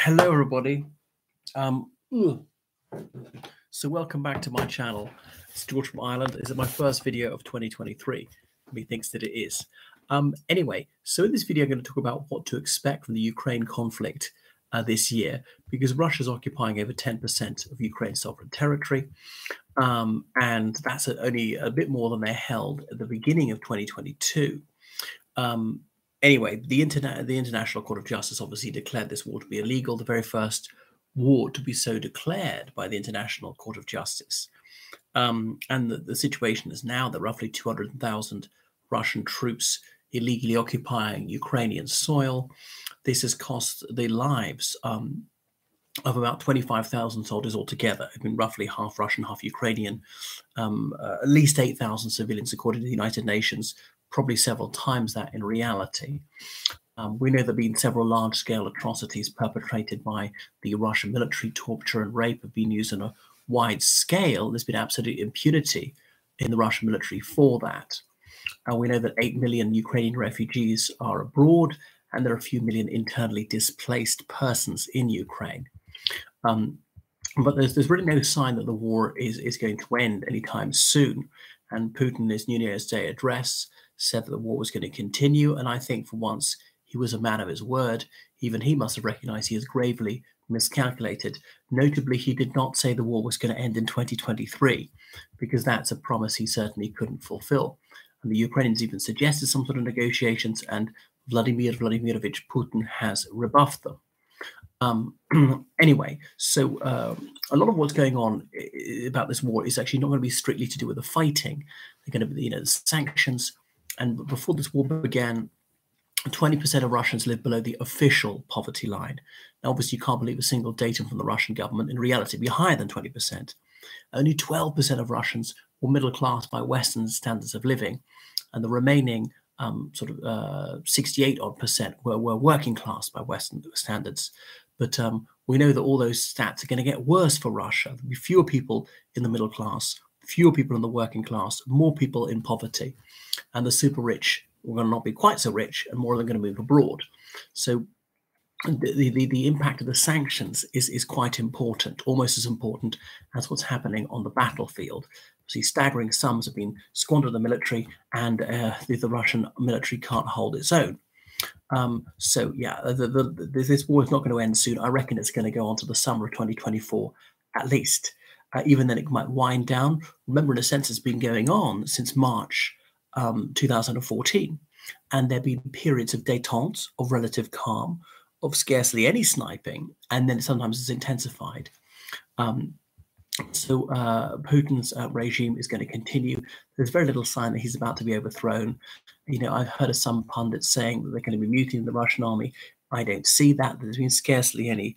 Hello, everybody. Um, ugh. So welcome back to my channel. It's George from Ireland. This is my first video of 2023. Methinks that it is. Anyway, so in this video, I'm going to talk about what to expect from the Ukraine conflict this year, because Russia's occupying over 10% of Ukraine's sovereign territory, and that's only a bit more than they held at the beginning of 2022. Anyway, the International Court of Justice obviously declared this war to be illegal, the very first war to be so declared by the International Court of Justice. And the situation is now that roughly 200,000 Russian troops illegally occupying Ukrainian soil. This has cost the lives of about 25,000 soldiers altogether. I mean, roughly half Russian, half Ukrainian, at least 8,000 civilians, according to the United Nations, probably several times that in reality. We know there have been several large-scale atrocities perpetrated by the Russian military. Torture and rape have been used on a wide scale. There's been absolute impunity in the Russian military for that. We know that 8 million Ukrainian refugees are abroad, and there are a few million internally displaced persons in Ukraine. But there's really no sign that the war is going to end anytime soon. And Putin, in his New Year's Day address, said that the war was going to continue. And I think for once he was a man of his word. Even he must have recognized he has gravely miscalculated. Notably, he did not say the war was going to end in 2023, because that's a promise he certainly couldn't fulfill. And the Ukrainians even suggested some sort of negotiations, and Vladimir Vladimirovich Putin has rebuffed them. Anyway, so a lot of what's going on about this war is actually not going to be strictly to do with the fighting. They're going to be, the sanctions. And before this war began, 20% of Russians live below the official poverty line. Now, obviously, you can't believe a single datum from the Russian government. In reality, it'd be higher than 20%. Only 12% of Russians were middle class by Western standards of living, and the remaining 68 odd percent were working class by Western standards. But we know that all those stats are going to get worse for Russia. There'll be fewer people in the middle class, fewer people in the working class, more people in poverty, and the super rich are going to not be quite so rich, and more of them are going to move abroad. So the impact of the sanctions is quite important, almost as important as what's happening on the battlefield. See, staggering sums have been squandered on the military, and the Russian military can't hold its own. This war is not going to end soon. I reckon it's going to go on to the summer of 2024 at least. Even then, it might wind down. Remember, in a sense, it's been going on since March 2014, and there have been periods of détente, of relative calm, of scarcely any sniping, and then sometimes it's intensified. So Putin's regime is going to continue. There's very little sign that he's about to be overthrown. I've heard of some pundits saying that they're going to be mutinying the Russian army. I don't see that. There's been scarcely any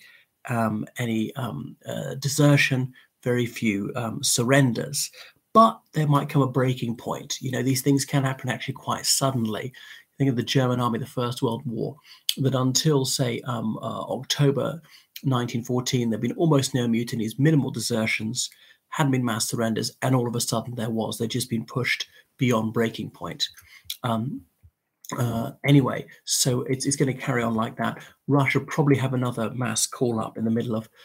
desertion, very few surrenders. But there might come a breaking point. These things can happen actually quite suddenly. Think of the German army, the First World War, that until, say, October 1914, there'd been almost no mutinies, minimal desertions, hadn't been mass surrenders, and all of a sudden there was. They'd just been pushed beyond breaking point. Anyway, so it's going to carry on like that. Russia probably have another mass call-up in the middle of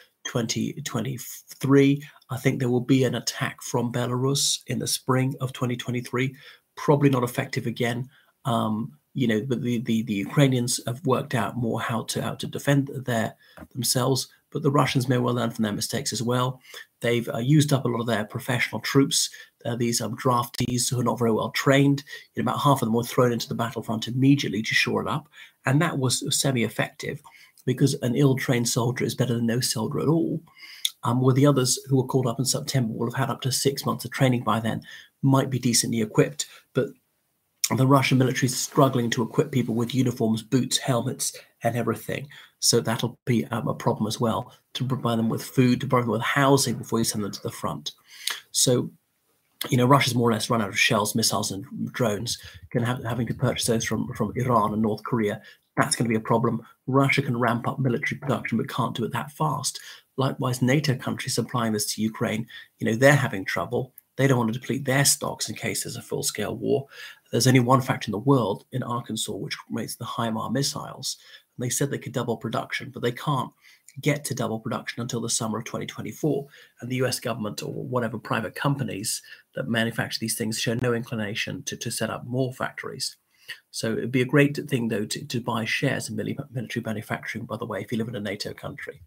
2023. I think there will be an attack from Belarus in the spring of 2023. Probably not effective again. But the Ukrainians have worked out more how to defend themselves, but the Russians may well learn from their mistakes as well. They've used up a lot of their professional troops. These draftees who are not very well trained. About half of them were thrown into the battlefront immediately to shore it up, and that was semi-effective, because an ill-trained soldier is better than no soldier at all. Where the others who were called up in September will have had up to 6 months of training by then, might be decently equipped, but the Russian military is struggling to equip people with uniforms, boots, helmets, and everything. So that'll be a problem as well, to provide them with food, to provide them with housing before you send them to the front. So, Russia's more or less run out of shells, missiles, and drones. Having to purchase those from Iran and North Korea, that's going to be a problem. Russia can ramp up military production, but can't do it that fast. Likewise, NATO countries supplying this to Ukraine, they're having trouble. They don't want to deplete their stocks in case there's a full-scale war. There's only one factory in the world, in Arkansas, which makes the HIMARS missiles. And they said they could double production, but they can't get to double production until the summer of 2024. And the US government or whatever private companies that manufacture these things show no inclination to set up more factories. So it'd be a great thing, though, to buy shares in military manufacturing, by the way, if you live in a NATO country.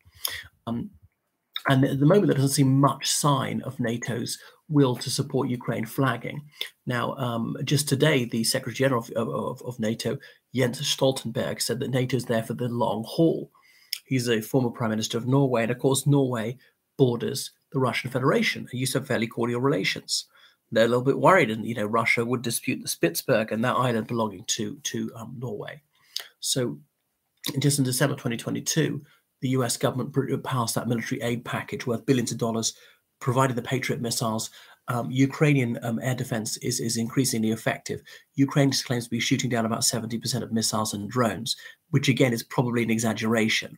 And at the moment, there doesn't seem much sign of NATO's will to support Ukraine flagging. Now, just today, the Secretary General of NATO, Jens Stoltenberg, said that NATO is there for the long haul. He's a former Prime Minister of Norway, and of course, Norway borders the Russian Federation and used to have fairly cordial relations. They're a little bit worried, and Russia would dispute the Spitsbergen and that island belonging to Norway. So, just in December 2022, the US government passed that military aid package worth billions of dollars, provided the Patriot missiles. Ukrainian air defense is increasingly effective. Ukraine claims to be shooting down about 70% of missiles and drones, which again is probably an exaggeration.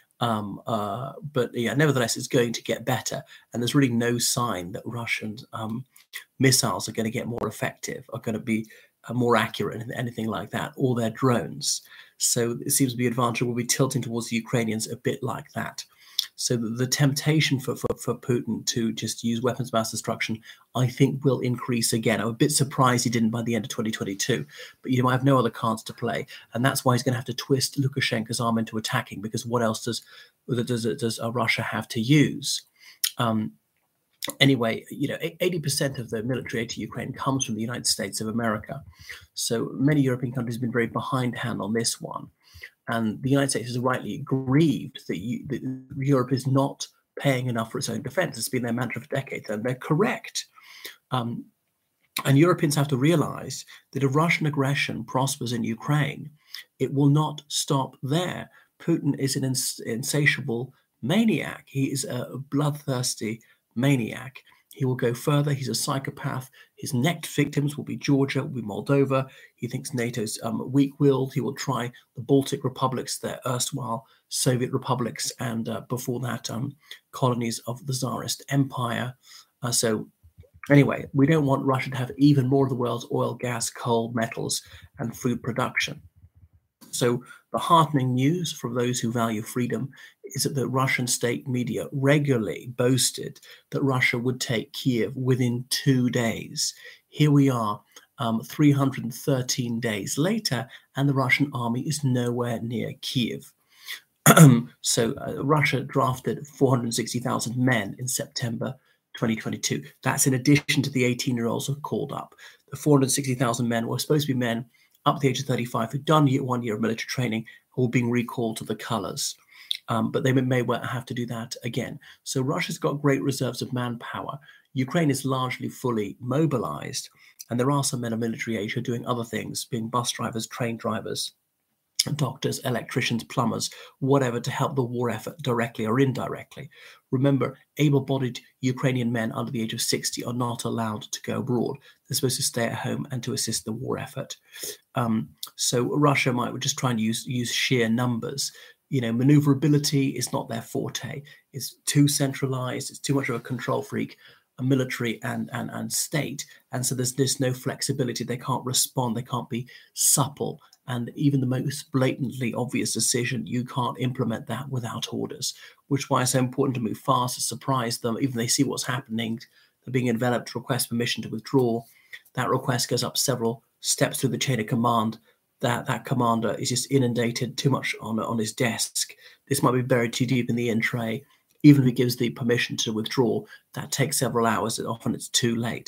But yeah, nevertheless, it's going to get better. And there's really no sign that Russian missiles are going to get more effective, are going to be more accurate, and anything like that, or their drones. So it seems to be advantage will be tilting towards the Ukrainians a bit like that. So the temptation for Putin to just use weapons of mass destruction, I think, will increase again. I'm a bit surprised he didn't by the end of 2022, but I have no other cards to play, and that's why he's going to have to twist Lukashenko's arm into attacking, because what else does Russia have to use? Anyway, 80% of the military aid to Ukraine comes from the United States of America. So many European countries have been very behindhand on this one. And the United States is rightly grieved that Europe is not paying enough for its own defense. It's been their mantra for decades, and they're correct. And Europeans have to realize that if Russian aggression prospers in Ukraine, it will not stop there. Putin is an insatiable maniac. He is a bloodthirsty maniac. He will go further. He's a psychopath. His next victims will be Georgia, will be Moldova. He thinks NATO's weak-willed. He will try the Baltic republics, their erstwhile Soviet republics, and before that, colonies of the Tsarist Empire. So anyway, we don't want Russia to have even more of the world's oil, gas, coal, metals, and food production. So the heartening news for those who value freedom is that the Russian state media regularly boasted that Russia would take Kiev within 2 days. Here we are, 313 days later, and the Russian army is nowhere near Kiev. So Russia drafted 460,000 men in September 2022. That's in addition to the 18-year-olds who called up. The 460,000 men were supposed to be men up to the age of 35 who'd done 1 year of military training, who were being recalled to the colors. But they may well have to do that again. So Russia's got great reserves of manpower. Ukraine is largely fully mobilized, and there are some men of military age who are doing other things, being bus drivers, train drivers, doctors, electricians, plumbers, whatever, to help the war effort directly or indirectly. Remember, able-bodied Ukrainian men under the age of 60 are not allowed to go abroad. They're supposed to stay at home and to assist the war effort. So Russia might just try and use sheer numbers. Maneuverability is not their forte. It's too centralized. It's too much of a control freak, a military and state. And so there's no flexibility. They can't respond. They can't be supple. And even the most blatantly obvious decision, you can't implement that without orders, which is why it's so important to move fast, to surprise them. Even they see what's happening, they're being enveloped, request permission to withdraw. That request goes up several steps through the chain of command. That commander is just inundated too much on his desk. This might be buried too deep in the in tray. Even if he gives the permission to withdraw, that takes several hours, and often it's too late.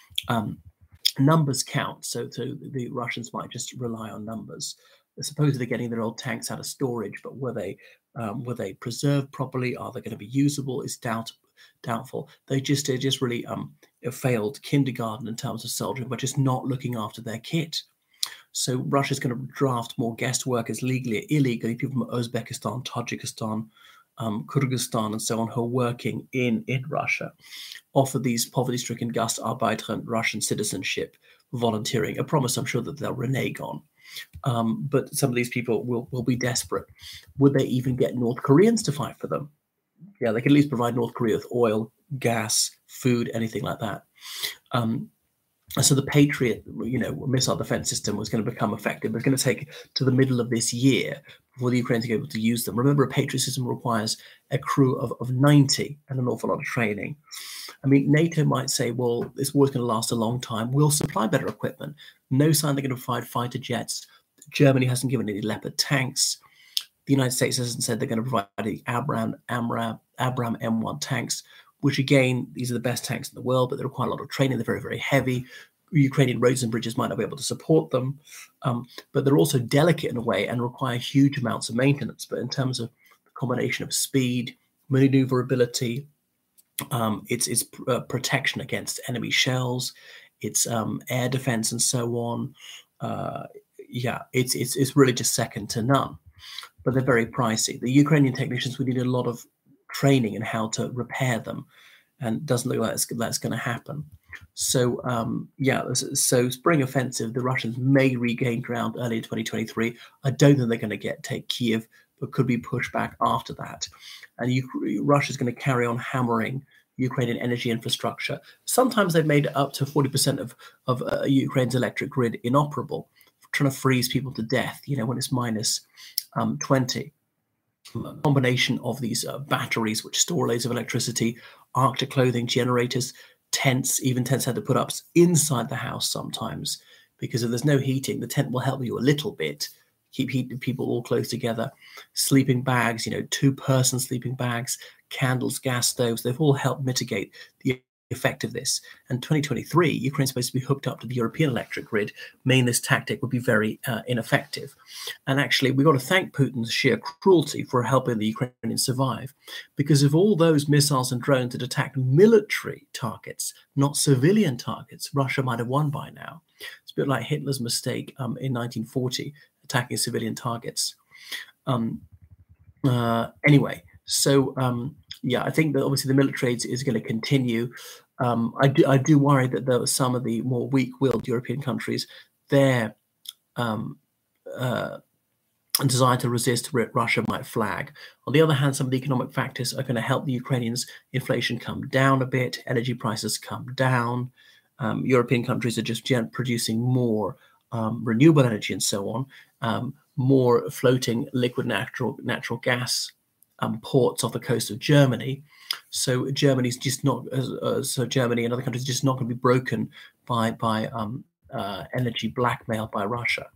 Numbers count, so the Russians might just rely on numbers. They're supposedly getting their old tanks out of storage, but were they preserved properly? Are they going to be usable? It's doubtful. They just really failed kindergarten in terms of soldiering, but just not looking after their kit. So Russia's going to draft more guest workers legally, illegally, people from Uzbekistan, Tajikistan, Kyrgyzstan, and so on, who are working in Russia, offer these poverty-stricken Gastarbeiter and Russian citizenship, volunteering, a promise I'm sure that they'll renege on. But some of these people will be desperate. Would they even get North Koreans to fight for them? Yeah, they could at least provide North Korea with oil, gas, food, anything like that. And so the Patriot, missile defense system was going to become effective. It's going to take to the middle of this year before the Ukrainians are able to use them. Remember, a Patriot system requires a crew of 90 and an awful lot of training. I mean, NATO might say, well, this war is going to last a long time. We'll supply better equipment. No sign they're going to provide fighter jets. Germany hasn't given any Leopard tanks. The United States hasn't said they're going to provide the Abrams M1 tanks, which, again, these are the best tanks in the world, but they require a lot of training. They're very, very heavy. Ukrainian roads and bridges might not be able to support them, but they're also delicate in a way and require huge amounts of maintenance. But in terms of the combination of speed, maneuverability, it's protection against enemy shells, it's air defense and so on. It's really just second to none. But they're very pricey. The Ukrainian technicians, we need a lot of training in how to repair them, and it doesn't look like that's going to happen. So so spring offensive, the Russians may regain ground early in 2023. I don't think they're going to take Kiev, but could be pushed back after that. And Russia's going to carry on hammering Ukrainian energy infrastructure. Sometimes they've made up to 40% of Ukraine's electric grid inoperable, trying to freeze people to death, when it's minus 20. A combination of these batteries, which store loads of electricity, Arctic clothing, generators, tents, even tents had to put up inside the house sometimes, because if there's no heating, the tent will help you a little bit, keep people all close together. Sleeping bags, 2-person sleeping bags, candles, gas stoves, they've all helped mitigate the effect of this. And 2023, Ukraine's supposed to be hooked up to the European electric grid, meaning this tactic would be very ineffective. And actually, we've got to thank Putin's sheer cruelty for helping the Ukrainians survive, because if all those missiles and drones had attacked military targets, not civilian targets, Russia might have won by now. It's a bit like Hitler's mistake in 1940, attacking civilian targets. Anyway, so I think that obviously the military aid is going to continue. I do worry that there were some of the more weak-willed European countries, their desire to resist Russia might flag. On the other hand, some of the economic factors are going to help the Ukrainians. Inflation come down a bit, energy prices come down. European countries are just producing more renewable energy and so on, more floating liquid natural gas ports off the coast of Germany. So Germany's just not, Germany and other countries are just not going to be broken by energy blackmail by Russia.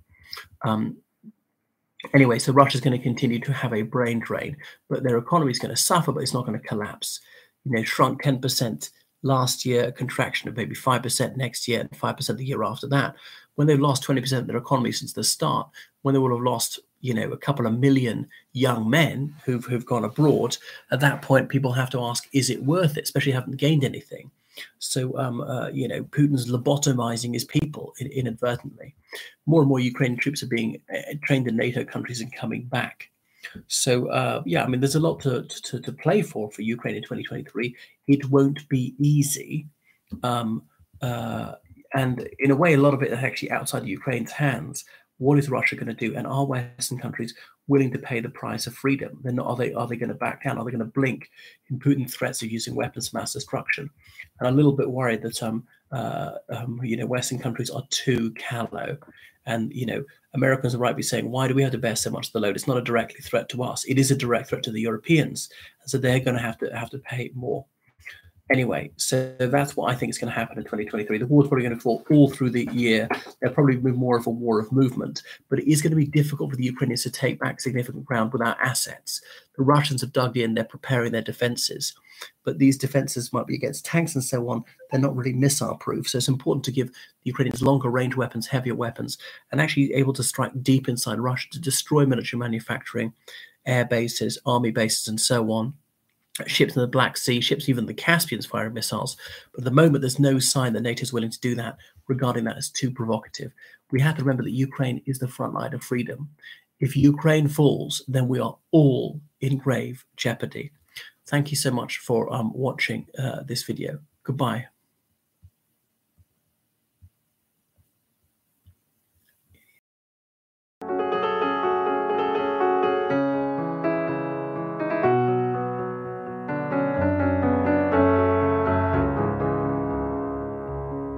Anyway, so Russia's going to continue to have a brain drain, but their economy is going to suffer, but it's not going to collapse. Shrunk 10% last year, a contraction of maybe 5% next year, and 5% the year after that. When they've lost 20% of their economy since the start, when they will have lost, a couple of million young men who've gone abroad, at that point, people have to ask, is it worth it? Especially haven't gained anything. So, Putin's lobotomizing his people inadvertently. More and more Ukrainian troops are being trained in NATO countries and coming back. So, there's a lot to play for Ukraine in 2023. It won't be easy. And in a way, a lot of it is actually outside of Ukraine's hands. What is Russia going to do? And are Western countries willing to pay the price of freedom? They're not. Are they going to back down? Are they going to blink in Putin's threats of using weapons of mass destruction? And I'm a little bit worried that Western countries are too callow. And Americans are rightly saying, why do we have to bear so much of the load? It's not a direct threat to us. It is a direct threat to the Europeans. And so they're going to have to pay more. Anyway, so that's what I think is going to happen in 2023. The war is probably going to fall all through the year. There'll probably be more of a war of movement, but it is going to be difficult for the Ukrainians to take back significant ground without assets. The Russians have dug in, they're preparing their defenses, but these defenses might be against tanks and so on. They're not really missile proof. So it's important to give the Ukrainians longer range weapons, heavier weapons, and actually able to strike deep inside Russia to destroy military manufacturing, air bases, army bases, and so on. Ships in the Black Sea, ships even the Caspian's firing missiles. But at the moment, there's no sign that NATO is willing to do that, regarding that as too provocative. We have to remember that Ukraine is the front line of freedom. If Ukraine falls, then we are all in grave jeopardy. Thank you so much for watching this video. Goodbye.